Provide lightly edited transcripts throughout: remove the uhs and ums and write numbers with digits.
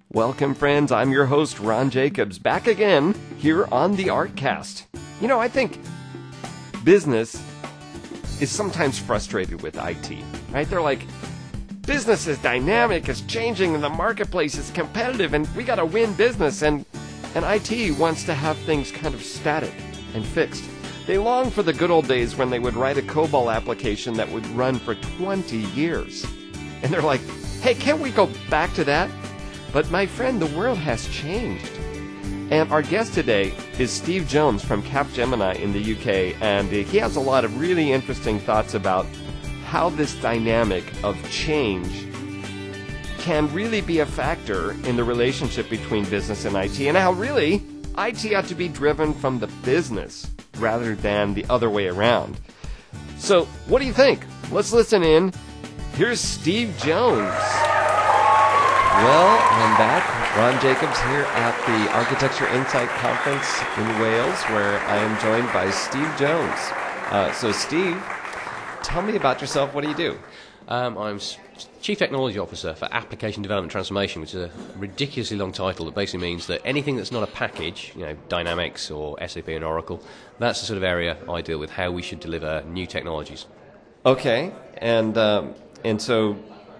Welcome, friends. I'm your host, Ron Jacobs, back again here on the Artcast. You know, I think business is sometimes frustrated with IT, right? They're like, business is dynamic, it's changing, and the marketplace is competitive, and we got to win business, and IT wants to have things kind of static and fixed. They long for the good old days when they would write a COBOL application that would run for 20 years. And they're like, hey, can't we go back to that? But my friend, the world has changed. And our guest today is Steve Jones from Capgemini in the UK, and he has a lot of really interesting thoughts about how this dynamic of change can really be a factor in the relationship between business and IT, and how really IT ought to be driven from the business rather than the other way around. So, what do you think? Let's listen in. Here's Steve Jones. Well, I'm back. Ron Jacobs here at the Architecture Insight Conference in Wales, where I am joined by Steve Jones. So, Steve, tell me about yourself. What do you do? I'm Chief Technology Officer for Application Development Transformation, which is a ridiculously long title that basically means that anything that's not a package, you know, Dynamics or SAP and Oracle, that's the sort of area I deal with, how we should deliver new technologies. Okay, and so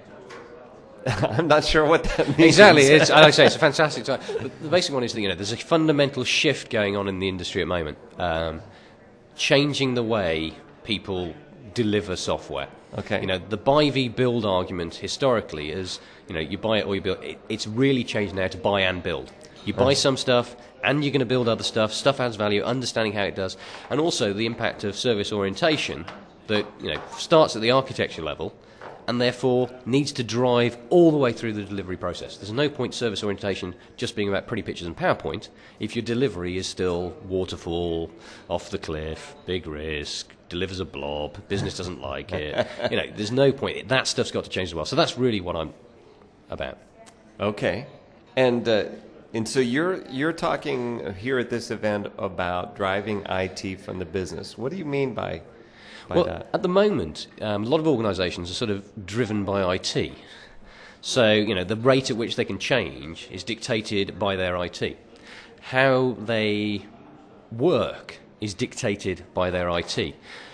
I'm not sure what that means. Exactly. Like I say, it's a fantastic time. But the basic one is that, you know, there's a fundamental shift going on in the industry at the moment, changing the way people deliver software. Okay. You know, the buy v build argument historically is, you know, you buy it or you build it. It's really changed now to buy and build. You buy some stuff and you're going to build other stuff. Stuff adds value, understanding how it does, and also the impact of service orientation that, you know, starts at the architecture level and therefore needs to drive all the way through the delivery process. There's no point service orientation just being about pretty pictures and PowerPoint if your delivery is still waterfall, off the cliff, big risk, delivers a blob, business doesn't like it. You know, there's no point. That stuff's got to change as well. So that's really what I'm about. Okay. And so you're talking here at this event about driving IT from the business. What do you mean by that? At the moment, a lot of organisations are sort of driven by IT. So, you know, the rate at which they can change is dictated by their IT. How they work is dictated by their IT.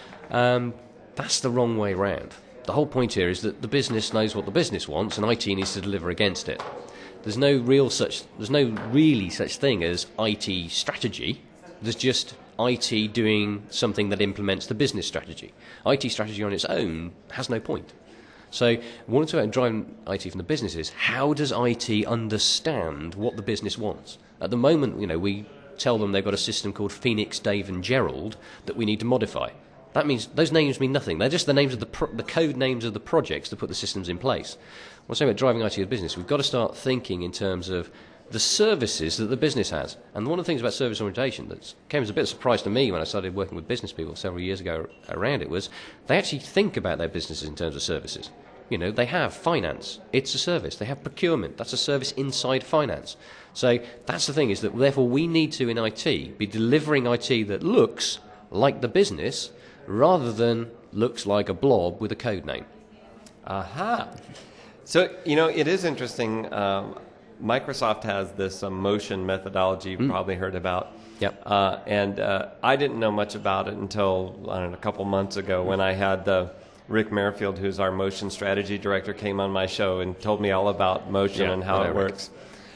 That's the wrong way round. The whole point here is that the business knows what the business wants, and IT needs to deliver against it. There's no really such thing as IT strategy. There's just IT doing something that implements the business strategy. IT strategy on its own has no point. So one of the ways driving IT from the business is, how does IT understand what the business wants? At the moment, you know, we tell them they've got a system called Phoenix, Dave and Gerald that we need to modify. That means those names mean nothing. They're just the names of the code names of the projects to put the systems in place. When I say about driving IT as a business, we've got to start thinking in terms of the services that the business has. And one of the things about service orientation that came as a bit of a surprise to me when I started working with business people several years ago around it was they actually think about their businesses in terms of services. You know, they have finance, it's a service. They have procurement, that's a service inside finance. So that's the thing, is that therefore we need to, in IT, be delivering IT that looks like the business rather than looks like a blob with a code name. Aha. So, you know, it is interesting. Microsoft has this motion methodology you've probably heard about. Yep. And I didn't know much about it until, I don't know, a couple months ago when I had Rick Merrifield, who's our motion strategy director, came on my show and told me all about motion and how it works.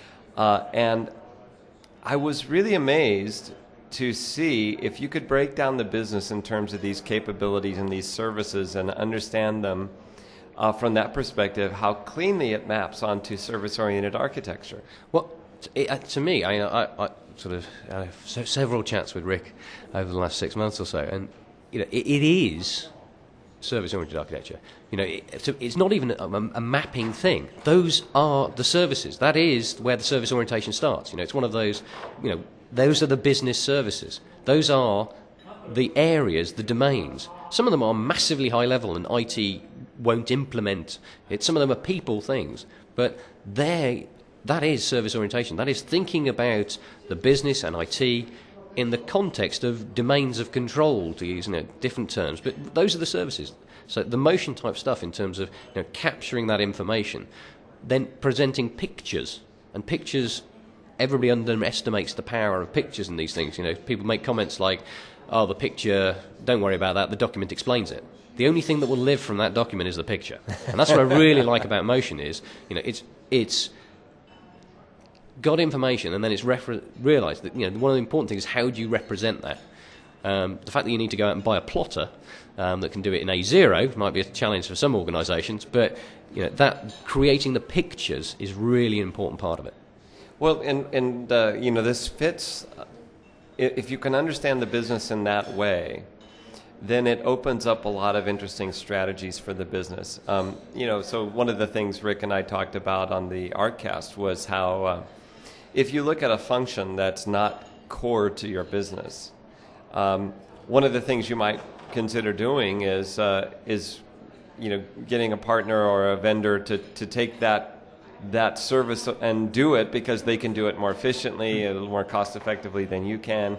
And I was really amazed to see if you could break down the business in terms of these capabilities and these services and understand them from that perspective, how cleanly it maps onto service-oriented architecture. Well, to me, I sort of had several chats with Rick over the last 6 months or so, and you know, it is service-oriented architecture. You know, it's not even a mapping thing. Those are the services. That is where the service orientation starts. You know, it's one of those. You know, those are the business services. Those are the areas, the domains. Some of them are massively high level, and IT won't implement it. Some of them are people things, but that is service orientation. That is thinking about the business and IT in the context of domains of control, to use different terms. But those are the services. So the motion type stuff in terms of capturing that information, then presenting pictures And pictures, everybody underestimates the power of pictures in these things. You know, people make comments like, "Oh, the picture, don't worry about that. The document explains it." The only thing that will live from that document is the picture, and that's what I really like about motion. Is, you know, it's got information, and then it's realised that, you know, one of the important things is how do you represent that. The fact that you need to go out and buy a plotter that can do it in A0 might be a challenge for some organisations, but, you know, that creating the pictures is really an important part of it. Well, and you know, this fits. If you can understand the business in that way, then it opens up a lot of interesting strategies for the business. You know, so one of the things Rick and I talked about on the Artcast was how if you look at a function that's not core to your business, one of the things you might consider doing is you know, getting a partner or a vendor to take that service and do it, because they can do it more efficiently, a little more cost effectively than you can,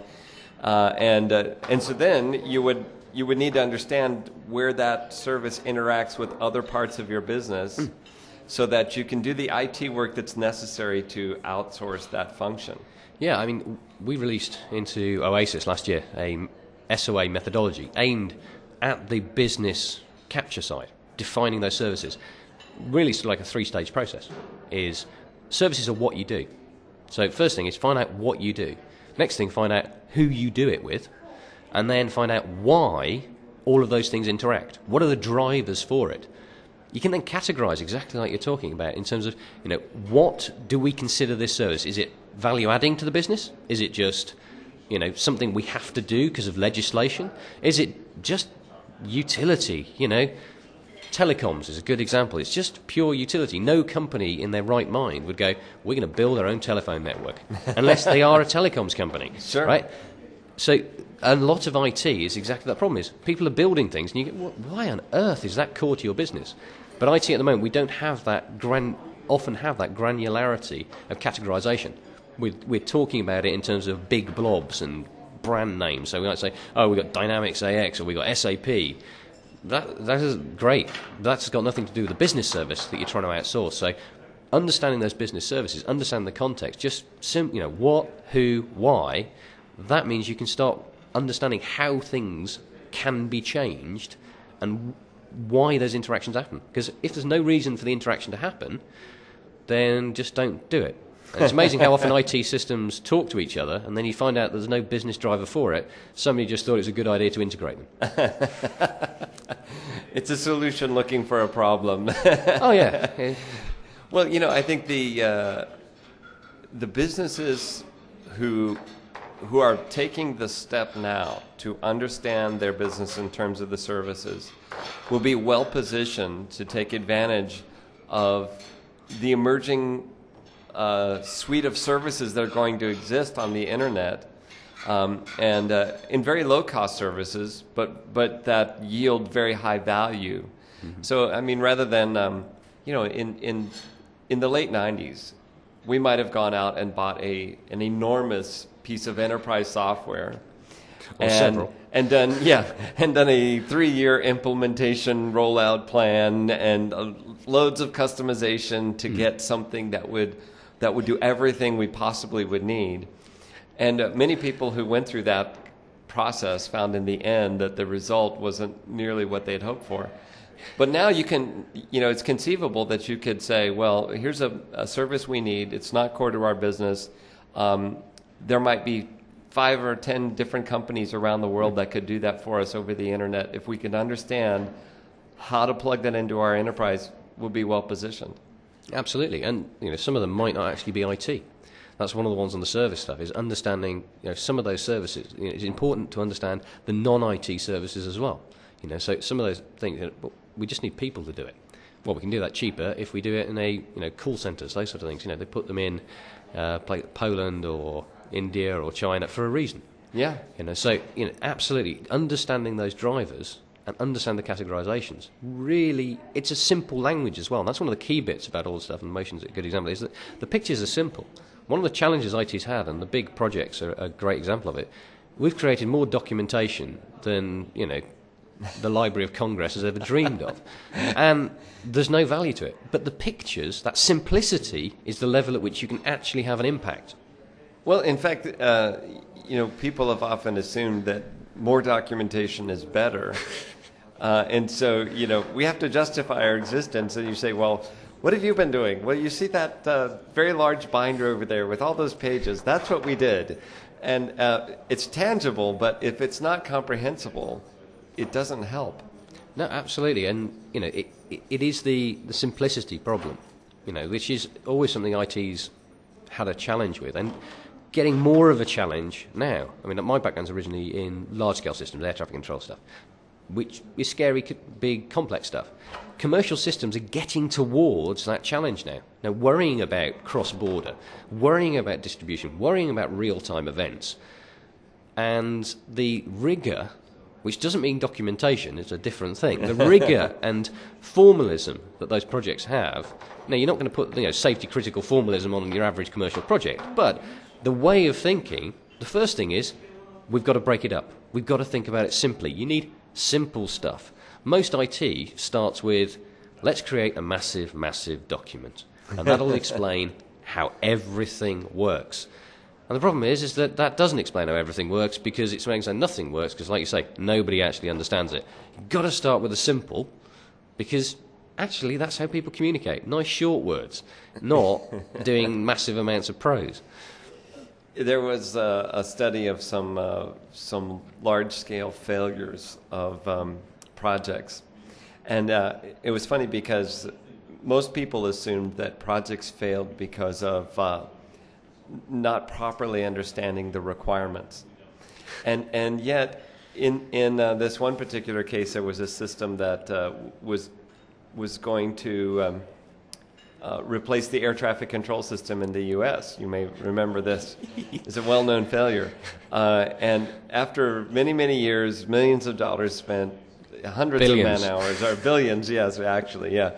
and so then you would need to understand where that service interacts with other parts of your business, so that you can do the IT work that's necessary to outsource that function. Yeah, I mean, we released into Oasis last year a SOA methodology aimed at the business capture side, defining those services. Really sort of like a three-stage process. Is services are what you do. So first thing is find out what you do. Next thing, find out who you do it with. And then find out why all of those things interact. What are the drivers for it? You can then categorize exactly like you're talking about in terms of, you know, what do we consider this service? Is it value adding to the business? Is it just, you know, something we have to do because of legislation? Is it just utility? You know, telecoms is a good example. It's just pure utility. No company in their right mind would go, we're going to build our own telephone network, unless they are a telecoms company. Sure. Right? So a lot of IT is exactly that problem. Is people are building things, and you go, why on earth is that core to your business? But IT at the moment, we don't have that often have that granularity of categorization. We're talking about it in terms of big blobs and brand names. So we might say, oh, we've got Dynamics AX or we've got SAP. That is great. That's got nothing to do with the business service that you're trying to outsource. So understanding those business services, understand the context, just you know, what, who, why, that means you can start understanding how things can be changed and why those interactions happen. Because if there's no reason for the interaction to happen, then just don't do it. And it's amazing how often IT systems talk to each other, and then you find out there's no business driver for it. Somebody just thought it was a good idea to integrate them. It's a solution looking for a problem. Oh, yeah. Well, you know, I think the businesses who are taking the step now to understand their business in terms of the services will be well positioned to take advantage of the emerging suite of services that are going to exist on the internet, and in very low-cost services, but that yield very high value. Mm-hmm. So, I mean, rather than you know, in the late '90s, we might have gone out and bought an enormous piece of enterprise software, and done a 3-year implementation rollout plan and loads of customization to get something that would do everything we possibly would need. And many people who went through that process found in the end that the result wasn't nearly what they had hoped for. But now you can, you know, it's conceivable that you could say, well, here's a service we need. It's not core to our business. There might be 5 or 10 different companies around the world that could do that for us over the internet. If we could understand how to plug that into our enterprise, we'll be well positioned. Absolutely, and you know, some of them might not actually be IT. That's one of the ones on the service stuff, is understanding, you know, some of those services. You know, it's important to understand the non-IT services as well. You know, so some of those things, you know, we just need people to do it. Well, we can do that cheaper if we do it in call centres, those sort of things. You know, they put them in Poland or India or China for a reason. Yeah. You know, so you know, absolutely understanding those drivers and understand the categorizations. Really, it's a simple language as well. And that's one of the key bits about all the stuff, and Motion's a good example, is that the pictures are simple. One of the challenges IT's had, and the big projects are a great example of it, we've created more documentation than, you know, the Library of Congress has ever dreamed of. And there's no value to it. But the pictures, that simplicity, is the level at which you can actually have an impact. Well, in fact, people have often assumed that more documentation is better. And so, we have to justify our existence. And you say, well, what have you been doing? Well, you see that very large binder over there with all those pages. That's what we did. And it's tangible, but if it's not comprehensible, it doesn't help. No, absolutely. And, it is the simplicity problem, which is always something IT's had a challenge with. And getting more of a challenge now. I mean, my background's originally in large-scale systems, air traffic control stuff, which is scary, big, complex stuff. Commercial systems are getting towards that challenge now. Now, worrying about cross-border, worrying about distribution, worrying about real-time events, and the rigor, which doesn't mean documentation, it's a different thing, the rigor and formalism that those projects have. Now, you're not going to put safety-critical formalism on your average commercial project, but the way of thinking, the first thing is, we've got to break it up. We've got to think about it simply. You need simple stuff. Most IT starts with, let's create a massive, massive document. And that'll explain how everything works. And the problem is that doesn't explain how everything works, because it's saying nothing works, because like you say, nobody actually understands it. You've got to start with the simple, because actually that's how people communicate. Nice short words, not doing massive amounts of prose. There was a study of some large-scale failures of projects, and it was funny because most people assumed that projects failed because of not properly understanding the requirements, and yet in this one particular case, there was a system that was going to replace the air traffic control system in the U.S. You may remember this. It's a well-known failure. And after many, many years, millions of dollars spent, hundreds billions. of man-hours, or billions, yes, actually, yeah.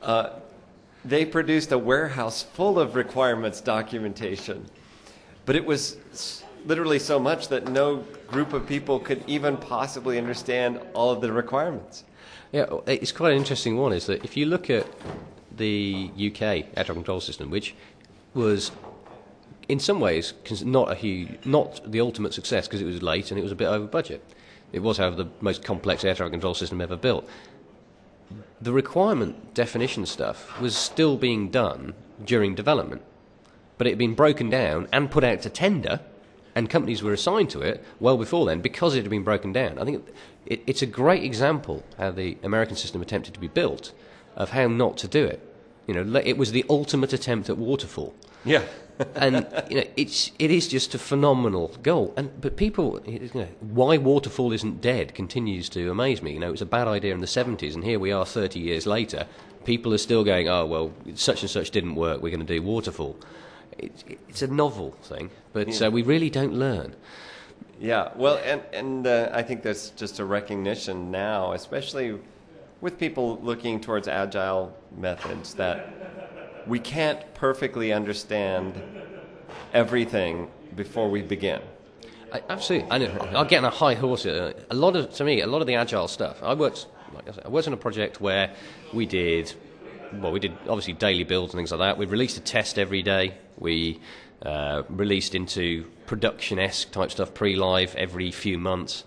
They produced a warehouse full of requirements documentation. But it was literally so much that no group of people could even possibly understand all of the requirements. Yeah, it's quite an interesting one, is that if you look at the UK air traffic control system, which was in some ways not the ultimate success because it was late and it was a bit over budget. It was, however, the most complex air traffic control system ever built. The requirement definition stuff was still being done during development, but it had been broken down and put out to tender, and companies were assigned to it well before then because it had been broken down. I think it's a great example how the American system attempted to be built, of how not to do it. It was the ultimate attempt at waterfall. Yeah. And it is just a phenomenal goal. But people, why waterfall isn't dead continues to amaze me. It was a bad idea in the 70s, and here we are 30 years later. People are still going, oh well, such and such didn't work, we're going to do waterfall. It's a novel thing, but we really don't learn. Yeah. Well, and I think that's just a recognition now, especially with people looking towards agile methods, that we can't perfectly understand everything before we begin. Absolutely. I'll get on a high horse here. A lot of the agile stuff. I worked on a project where we did obviously daily builds and things like that. We released a test every day. We released into production-esque type stuff, pre-live every few months.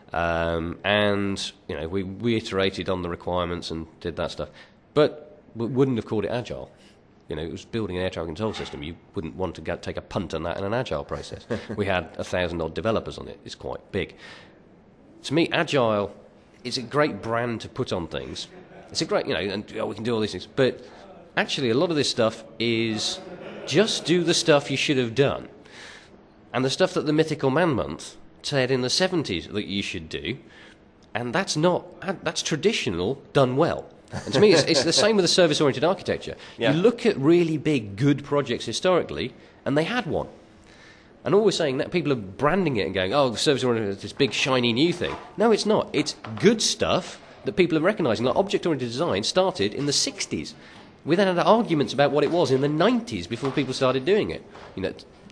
And we iterated on the requirements and did that stuff, but we wouldn't have called it agile. It was building an air traffic control system. You wouldn't want to take a punt on that in an agile process. We had 1,000-odd developers on it. It's quite big. To me, agile is a great brand to put on things. It's a great, and we can do all these things. But actually, a lot of this stuff is just do the stuff you should have done, and the stuff that the Mythical Man Month said in the 70s that you should do, and that's traditional done well. And to me, it's the same with the service-oriented architecture. Yeah. You look at really big, good projects historically, and they had one. And all we're saying that people are branding it and going, oh, the service-oriented is this big, shiny new thing. No, it's not. It's good stuff that people are recognising. Like object-oriented design started in the 60s. We then had arguments about what it was in the 90s before people started doing it.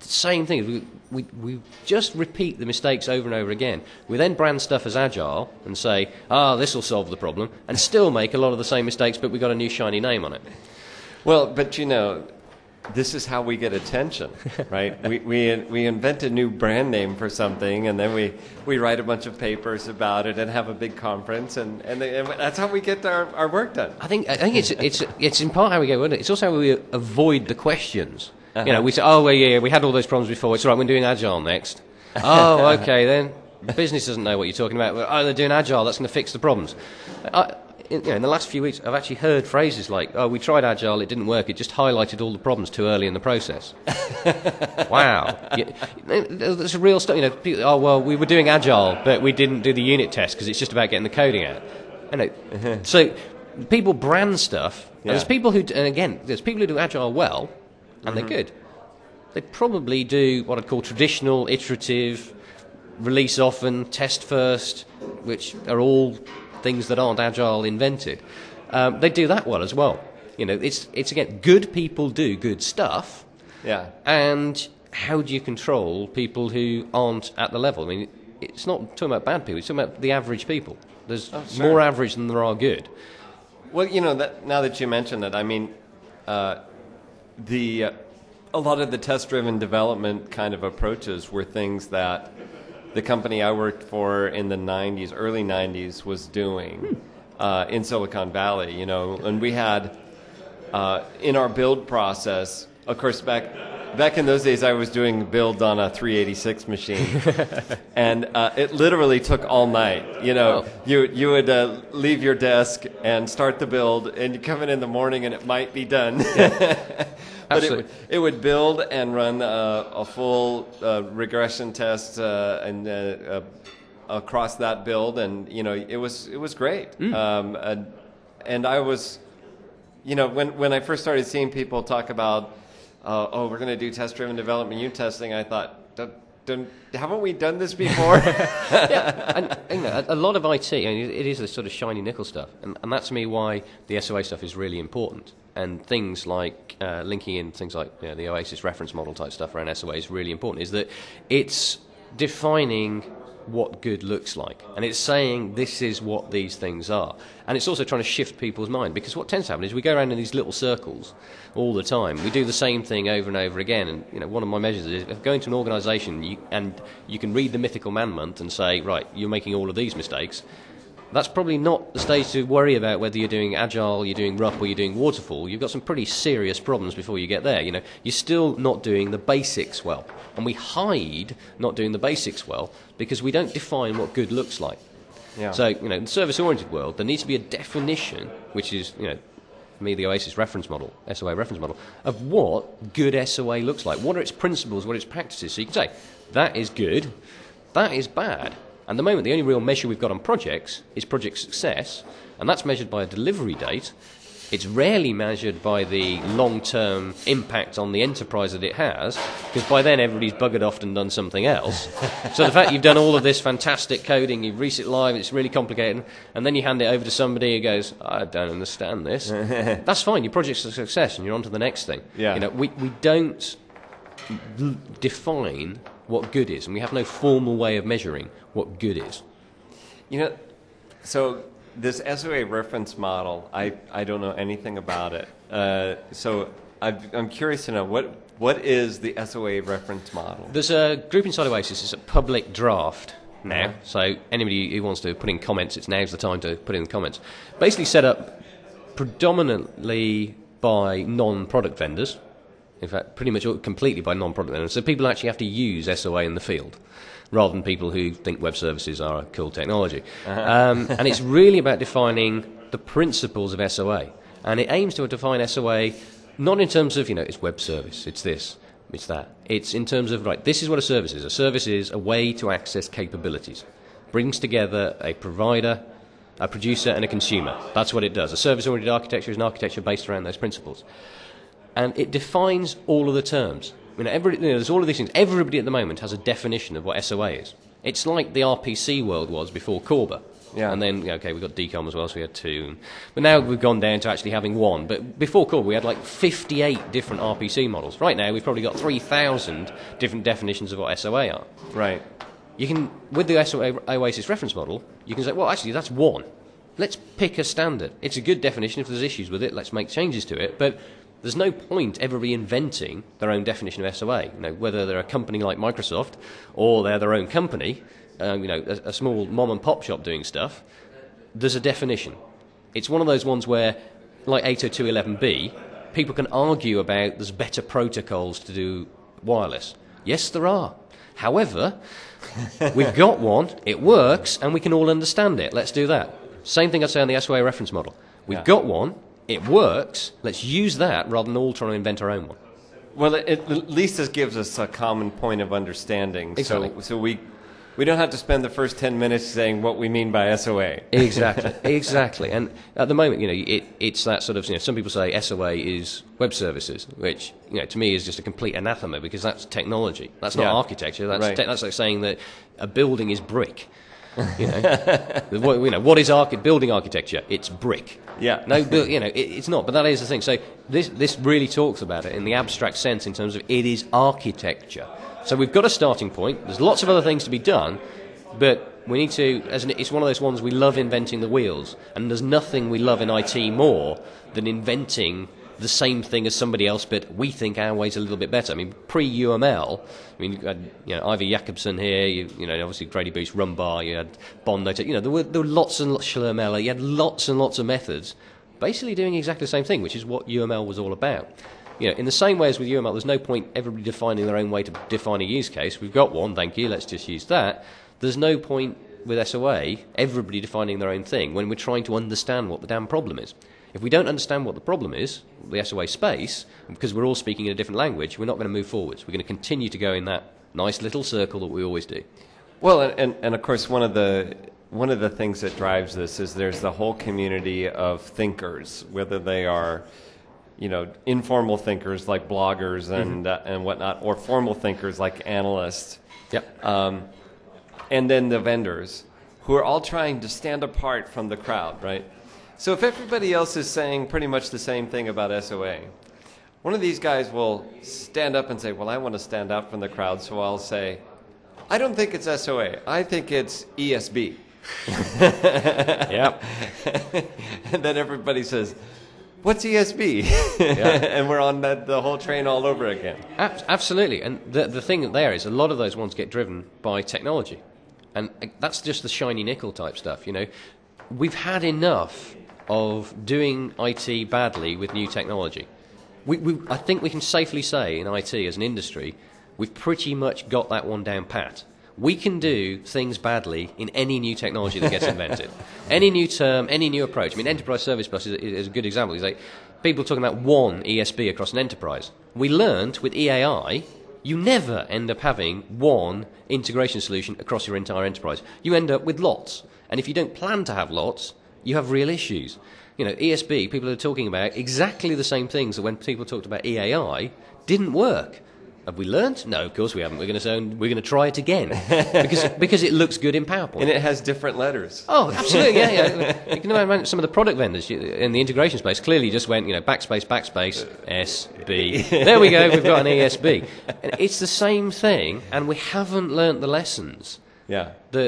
the same thing. We just repeat the mistakes over and over again. We then brand stuff as agile and say, this will solve the problem, and still make a lot of the same mistakes, but we've got a new shiny name on it. Well, but this is how we get attention, right? we invent a new brand name for something, and then we write a bunch of papers about it and have a big conference, and that's how we get our work done. I think it's in part how we go, isn't it? It's also how we avoid the questions. We say, we had all those problems before. It's all right, we're doing agile next. Okay, then. Business doesn't know what you're talking about. They're doing agile, that's going to fix the problems. In the last few weeks, I've actually heard phrases like, we tried agile, it didn't work, it just highlighted all the problems too early in the process. Wow. That's a real stuff. We were doing agile, but we didn't do the unit test because it's just about getting the coding out. So people brand stuff, and there's people who do agile well, and they're good. They probably do what I'd call traditional, iterative, release often, test first, which are all things that aren't agile invented. They do that well as well. It's again, good people do good stuff. Yeah. And how do you control people who aren't at the level? I mean, it's not talking about bad people. It's talking about the average people. There's more average than there are good. Well, now that you mention that, I mean, a lot of the test-driven development kind of approaches were things that the company I worked for in the early 90s was doing in Silicon Valley, and we had in our build process, of course, back in those days I was doing builds on a 386 machine, and it literally took all night. You would leave your desk and start the build, and you come in the morning and it might be done. Yeah. But it would build and run a full regression test across that build, and it was great. And I was, when I first started seeing people talk about, we're going to do test-driven development unit testing, I thought, haven't we done this before? Yeah, and a lot of IT, it is the sort of shiny nickel stuff, and that's to me why the SOA stuff is really important. And things like linking in things like the OASIS reference model type stuff around SOA is really important, is that it's defining what good looks like. And it's saying this is what these things are. And it's also trying to shift people's mind, because what tends to happen is we go around in these little circles all the time. We do the same thing over and over again. And one of my measures is if go into an organisation and you can read the Mythical Man Month and say, right, you're making all of these mistakes, that's probably not the stage to worry about whether you're doing agile, you're doing RUP, or you're doing waterfall. You've got some pretty serious problems before you get there. You're still not doing the basics well. And we hide not doing the basics well because we don't define what good looks like. Yeah. So, in the service-oriented world, there needs to be a definition, which is, for me, the OASIS reference model, SOA reference model, of what good SOA looks like. What are its principles, what are its practices? So you can say, that is good, that is bad. And at the moment, the only real measure we've got on projects is project success, and that's measured by a delivery date. It's rarely measured by the long-term impact on the enterprise that it has, because by then everybody's buggered off and done something else. So the fact you've done all of this fantastic coding, you've reached it live, it's really complicated, and then you hand it over to somebody who goes, I don't understand this. That's fine, your project's a success, and you're on to the next thing. Yeah. We don't define what good is, and we have no formal way of measuring what good is. So this SOA reference model, I don't know anything about it. So I'm curious to know, what is the SOA reference model? There's a group inside OASIS. It's a public draft now. So anybody who wants to put in comments, now's the time to put in the comments. Basically set up predominantly by non-product vendors. In fact, pretty much completely by non-product vendors. So people actually have to use SOA in the field, rather than people who think web services are a cool technology. And it's really about defining the principles of SOA. And it aims to define SOA not in terms of, it's web service, it's this, it's that. It's in terms of, right, this is what a service is. A service is a way to access capabilities. Brings together a provider, a producer, and a consumer. That's what it does. A service-oriented architecture is an architecture based around those principles. And it defines all of the terms. There's all of these things. Everybody at the moment has a definition of what SOA is. It's like the RPC world was before Corba. Yeah. And then, okay, we've got DCOM as well, so we had 2. But now we've gone down to actually having 1. But before Core, we had like 58 different RPC models. Right now, we've probably got 3,000 different definitions of what SOA are. Right. You can, with the SOA Oasis reference model, you can say, well, actually, that's 1. Let's pick a standard. It's a good definition. If there's issues with it, let's make changes to it. But there's no point ever reinventing their own definition of SOA. Whether they're a company like Microsoft or they're their own company, a small mom and pop shop doing stuff, there's a definition. It's one of those ones where, like 802.11b, people can argue about there's better protocols to do wireless. Yes, there are. However, we've got one, it works, and we can all understand it. Let's do that. Same thing I'd say on the SOA reference model. We've got one, it works, let's use that rather than all trying to invent our own one. Well, at least this gives us a common point of understanding. Exactly. So we don't have to spend the first 10 minutes saying what we mean by SOA. Exactly. And at the moment, it's that sort of, some people say SOA is web services, which, to me is just a complete anathema because that's technology. That's not architecture. That's like saying that a building is brick. What is building architecture? It's brick. Yeah. No, it's not. But that is the thing. So this really talks about it in the abstract sense in terms of it is architecture. So we've got a starting point. There's lots of other things to be done, but we need to. It's one of those ones we love inventing the wheels, and there's nothing we love in IT more than inventing the same thing as somebody else, but we think our way's a little bit better. I mean, pre-UML, you had Ivy Jacobson here, obviously Grady Boost, Rumbar, you had Bond Note, there were lots and lots, Schlermeller, you had lots and lots of methods, basically doing exactly the same thing, which is what UML was all about. In the same way as with UML, there's no point everybody defining their own way to define a use case. We've got one, thank you, let's just use that. There's no point with SOA, everybody defining their own thing, when we're trying to understand what the damn problem is. If we don't understand what the problem is, the SOA space, because we're all speaking in a different language, we're not going to move forwards. We're going to continue to go in that nice little circle that we always do. Well, and of course, one of the things that drives this is there's the whole community of thinkers, whether they are, informal thinkers like bloggers and whatnot, or formal thinkers like analysts. Yep. And then the vendors, who are all trying to stand apart from the crowd, right? So if everybody else is saying pretty much the same thing about SOA, one of these guys will stand up and say, well, I want to stand out from the crowd, so I'll say, I don't think it's SOA. I think it's ESB. Yep. And then everybody says, what's ESB? And we're on the whole train all over again. Absolutely. And the thing there is a lot of those ones get driven by technology. And that's just the shiny nickel type stuff, We've had enough of doing IT badly with new technology. I think we can safely say in IT as an industry, we've pretty much got that one down pat. We can do things badly in any new technology that gets invented. Any new term, any new approach. I mean, Enterprise Service Bus is a good example. It's like people talking about one ESB across an enterprise. We learned with EAI, you never end up having one integration solution across your entire enterprise. You end up with lots. And if you don't plan to have lots, you have real issues. ESB, people are talking about exactly the same things that when people talked about EAI didn't work. Have we learned? No, of course we haven't. We're going to try it again because it looks good in PowerPoint. And it has different letters. Oh, absolutely, yeah. You can imagine some of the product vendors in the integration space clearly just went, backspace, SB. There we go, we've got an ESB. And it's the same thing, and we haven't learnt the lessons. Yeah.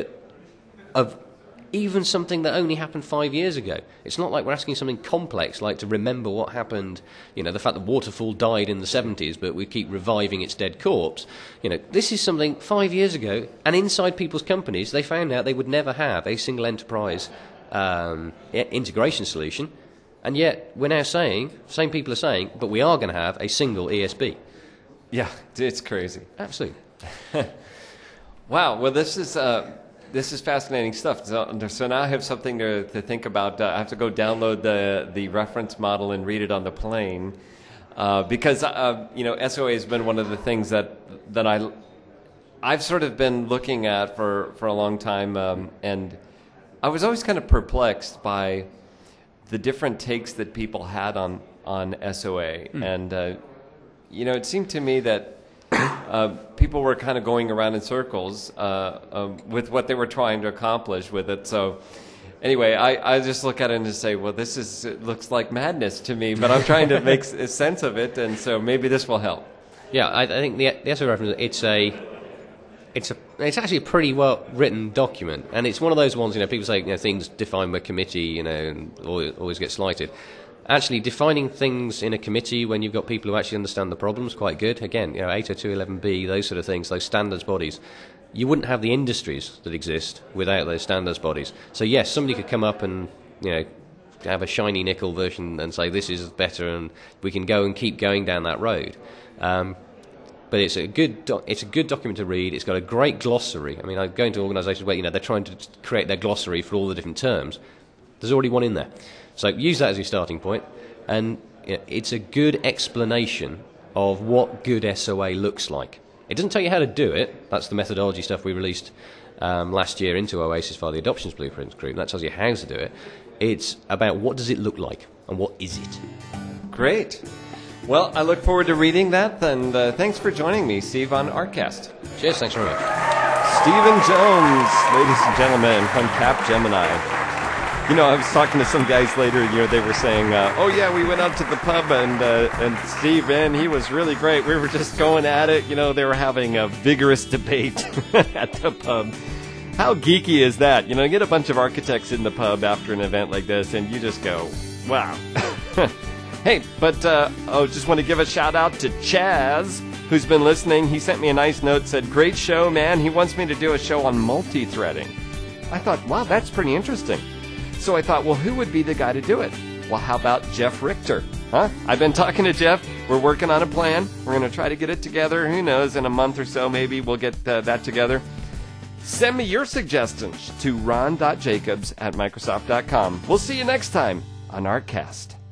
Of even something that only happened 5 years ago. It's not like we're asking something complex, like to remember what happened, the fact that Waterfall died in the 70s, but we keep reviving its dead corpse. This is something 5 years ago, and inside people's companies, they found out they would never have a single enterprise integration solution, and yet we're now saying, same people are saying, but we are going to have a single ESB. Yeah, it's crazy. Absolutely. Wow, well, this is fascinating stuff. So now I have something to think about. I have to go download the reference model and read it on the plane because SOA has been one of the things that I've sort of been looking at for a long time, and I was always kind of perplexed by the different takes that people had on SOA, and it seemed to me that people were kind of going around in circles with what they were trying to accomplish with it. So Anyway, I just look at it and just say, well, it looks like madness to me, but I'm trying to make sense of it, and so maybe this will help. Yeah, I think the SOA reference, it's actually a pretty well written document, and it's one of those ones, people say, things defined by committee, and always get slighted. Actually, defining things in a committee when you've got people who actually understand the problems, quite good. Again, 802.11b, those sort of things, those standards bodies. You wouldn't have the industries that exist without those standards bodies. So yes, somebody could come up and have a shiny nickel version and say this is better, and we can go and keep going down that road. But it's a good document to read. It's got a great glossary. I mean, I go into organisations where they're trying to create their glossary for all the different terms. There's already one in there. So use that as your starting point, and it's a good explanation of what good SOA looks like. It doesn't tell you how to do it. That's the methodology stuff we released last year into OASIS via the Adoptions Blueprint group. That tells you how to do it. It's about what does it look like and what is it. Great. Well, I look forward to reading that, and thanks for joining me, Steve, on ArtCast. Cheers, thanks very much. Stephen Jones, ladies and gentlemen, from Capgemini. I was talking to some guys later, they were saying, oh yeah, we went out to the pub, and Steve, man, he was really great. We were just going at it. They were having a vigorous debate at the pub. How geeky is that? You get a bunch of architects in the pub after an event like this, and you just go, wow. Hey, but just want to give a shout out to Chaz, who's been listening. He sent me a nice note, said, great show, man. He wants me to do a show on multi-threading. I thought, wow, that's pretty interesting. So I thought, well, who would be the guy to do it? Well, how about Jeff Richter? Huh? I've been talking to Jeff. We're working on a plan. We're going to try to get it together. Who knows, in a month or so, maybe we'll get that together. Send me your suggestions to ron.jacobs@microsoft.com. We'll see you next time on ArtCast.